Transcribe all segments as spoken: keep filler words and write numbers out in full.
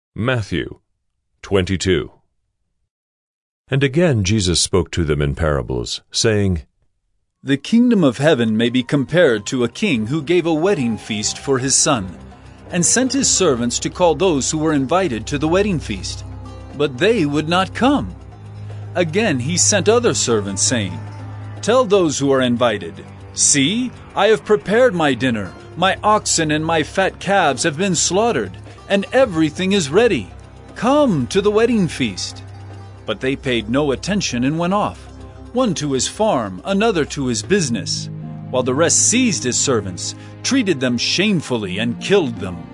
Matthew twenty-two. And again Jesus spoke to them in parables, saying, The kingdom of heaven may be compared to a king who gave a wedding feast for his son, and sent his servants to call those who were invited to the wedding feast. But they would not come. Again he sent other servants, saying, Tell those who are invited, See, I have prepared my dinner. My oxen and my fat calves have been slaughtered, and everything is ready. Come to the wedding feast. But they paid no attention and went off, one to his farm, another to his business, while the rest seized his servants, treated them shamefully, and killed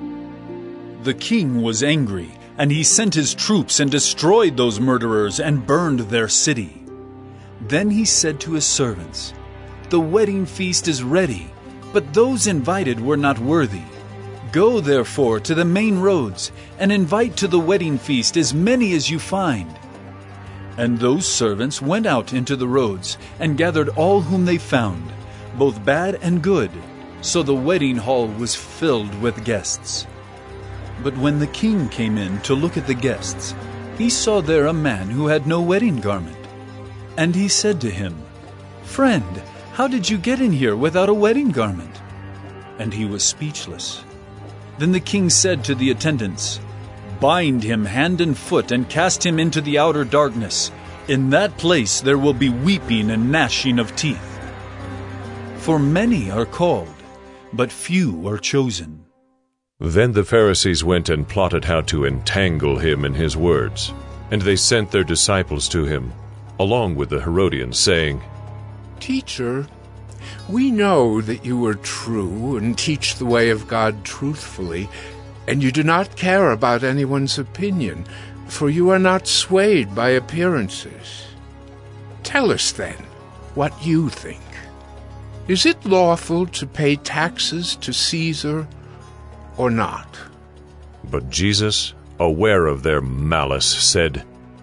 them. The king was angry, and he sent his troops and destroyed those murderers and burned their city. Then he said to his servants, The wedding feast is ready, but those invited were not worthy. Go therefore to the main roads, and invite to the wedding feast as many as you find. And those servants went out into the roads, and gathered all whom they found, both bad and good, so the wedding hall was filled with guests. But when the king came in to look at the guests, he saw there a man who had no wedding garment. And he said to him, Friend, how did you get in here without a wedding garment? And he was speechless. Then the king said to the attendants, Bind him hand and foot and cast him into the outer darkness. In that place there will be weeping and gnashing of teeth. For many are called, but few are chosen. Then the Pharisees went and plotted how to entangle him in his words. And they sent their disciples to him, along with the Herodians, saying, Teacher, we know that you are true and teach the way of God truthfully, and you do not care about anyone's opinion, for you are not swayed by appearances. Tell us then what you think. Is it lawful to pay taxes to Caesar or not? But Jesus, aware of their malice, said,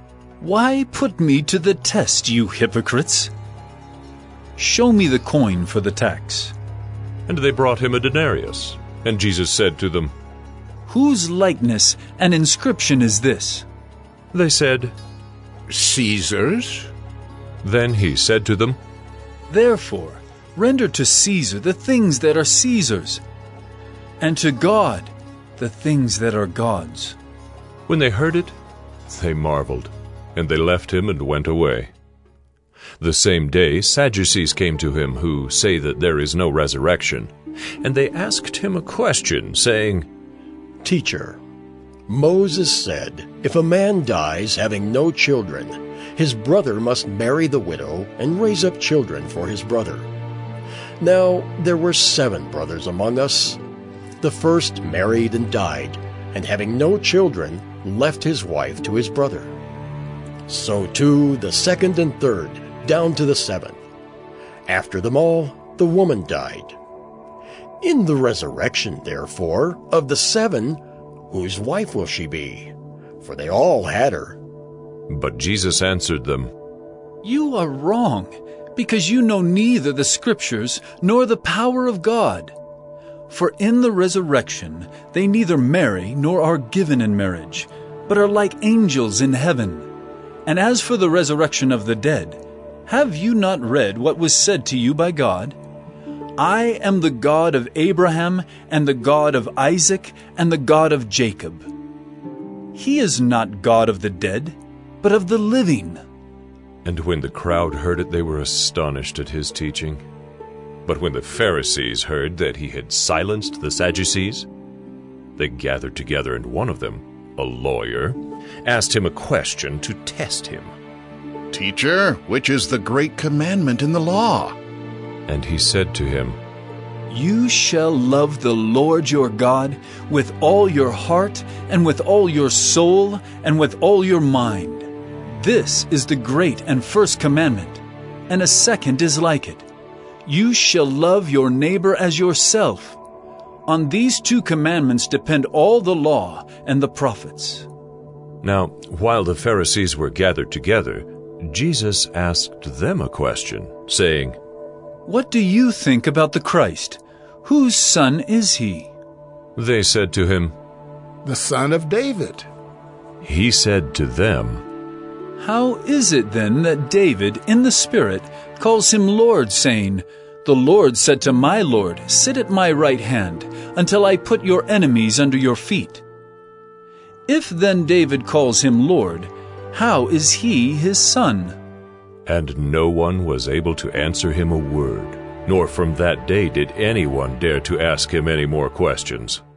Why put me to the test, you hypocrites? Show me the coin for the tax. And they brought him a denarius. And Jesus said to them, Whose likeness and inscription is this? They said, Caesar's. Then he said to them, Therefore, render to Caesar the things that are Caesar's, and to God the things that are God's. When they heard it, they marveled, and they left him and went away. The same day Sadducees came to him, who say that there is no resurrection. And they asked him a question, saying, Teacher, Moses said, if a man dies having no children, his brother must marry the widow and raise up children for his brother. Now there were seven brothers among us. The first married and died, and having no children, left his wife to his brother. So too the second and third, down to the seventh. After them all, the woman died. In the resurrection, therefore, of the seven, whose wife will she be? For they all had her. But Jesus answered them, You are wrong, because you know neither the Scriptures nor the power of God. For in the resurrection they neither marry nor are given in marriage, but are like angels in heaven. And as for the resurrection of the dead, have you not read what was said to you by God? I am the God of Abraham, and the God of Isaac, and the God of Jacob. He is not God of the dead, but of the living. And when the crowd heard it, they were astonished at his teaching. But when the Pharisees heard that he had silenced the Sadducees, they gathered together, and one of them, a lawyer, asked him a question to test him. Teacher, which is the great commandment in the law? And he said to him, You shall love the Lord your God with all your heart, and with all your soul, and with all your mind. This is the great and first commandment, and a second is like it. You shall love your neighbor as yourself. On these two commandments depend all the law and the prophets. Now, while the Pharisees were gathered together, Jesus asked them a question, saying, What do you think about the Christ? Whose son is he? They said to him, The son of David. He said to them, How is it then that David, in the Spirit, calls him Lord, saying, The Lord said to my Lord, Sit at my right hand, until I put your enemies under your feet? If then David calls him Lord, how is he his son? And no one was able to answer him a word, nor from that day did anyone dare to ask him any more questions.